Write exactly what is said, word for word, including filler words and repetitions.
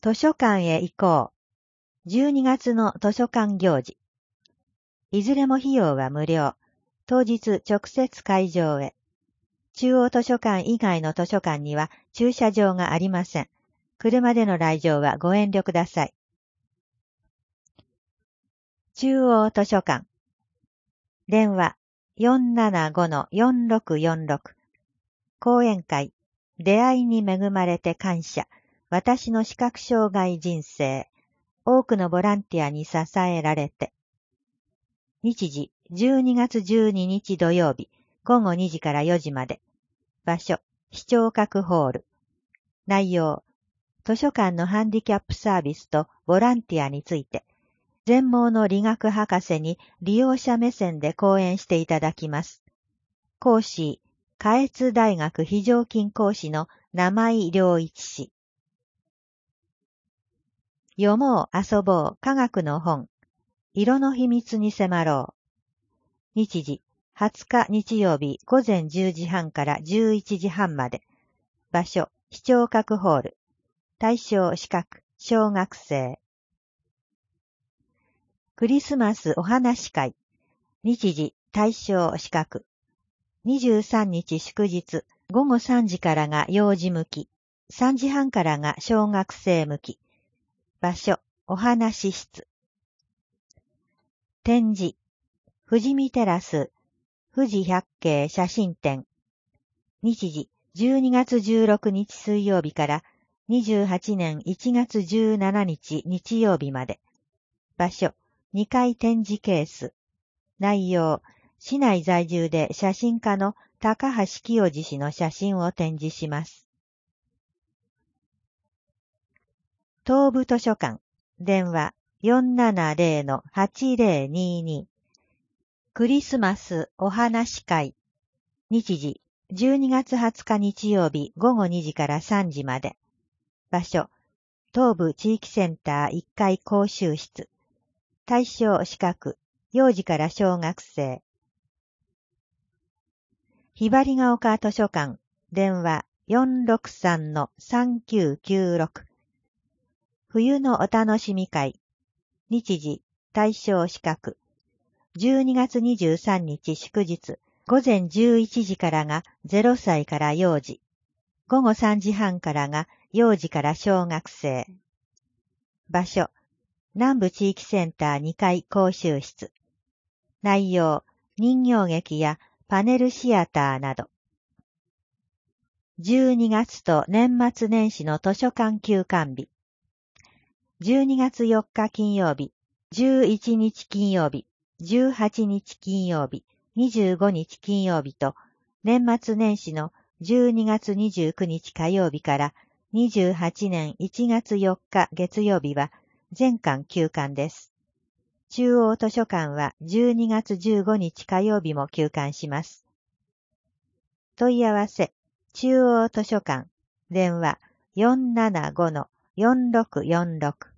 図書館へ行こう。じゅうにがつの図書館行事。いずれも費用は無料。当日直接会場へ。中央図書館以外の図書館には駐車場がありません。車での来場はご遠慮ください。中央図書館。電話 よんななごのよんろくよんろく。講演会。出会いに恵まれて感謝。私の視覚障害人生。多くのボランティアに支えられて。日時、じゅうにがつじゅうににち土曜日、ごごにじからよじまで。場所、視聴覚ホール。内容、図書館のハンディキャップサービスとボランティアについて、全盲の理学博士に利用者目線で講演していただきます。講師、下越大学非常勤講師の生井良一氏。読もう遊ぼう科学の本。色の秘密に迫ろう。日時、はつか日曜日午前じゅうじはんからじゅういちじはんまで。場所、視聴覚ホール。対象視覚、小学生。クリスマスお話会。日時、対象視覚。にじゅうさんにち祝日、ごごさんじからが幼児向き。さんじはんからが小学生向き。場所、お話室。展示、富士見テラス、富士百景写真展。日時、じゅうにがつじゅうろくにち水曜日からにじゅうはちねんいちがつじゅうしちにち日曜日まで。場所、にかい展示ケース。内容、市内在住で写真家の高橋清二氏の写真を展示します。東部図書館。電話 よんななぜろのはちぜろにに。クリスマスお話会。日時、じゅうにがつはつか日曜日ごごにじからさんじまで。場所、東部地域センターいっかい講習室。対象視覚、幼児から小学生。ひばりが丘図書館。電話 よんろくさんのさんきゅうきゅうろく。冬のお楽しみ会。日時、対象視覚。じゅうにがつにじゅうさんにち祝日、ごぜんじゅういちじからがぜろさいから幼児。ごごさんじはんからが幼児から小学生。場所、南部地域センターにかい講習室。内容、人形劇やパネルシアターなど。じゅうにがつと年末年始の図書館休館日。じゅうにがつよっか金曜日、じゅういちにち金曜日、じゅうはちにち金曜日、にじゅうごにち金曜日と、年末年始のじゅうにがつにじゅうくにち火曜日からにじゅうはちねんいちがつよっか月曜日は全館休館です。中央図書館はじゅうにがつじゅうごにち火曜日も休館します。問い合わせ、中央図書館、電話 よんななごのよんろくよんろく。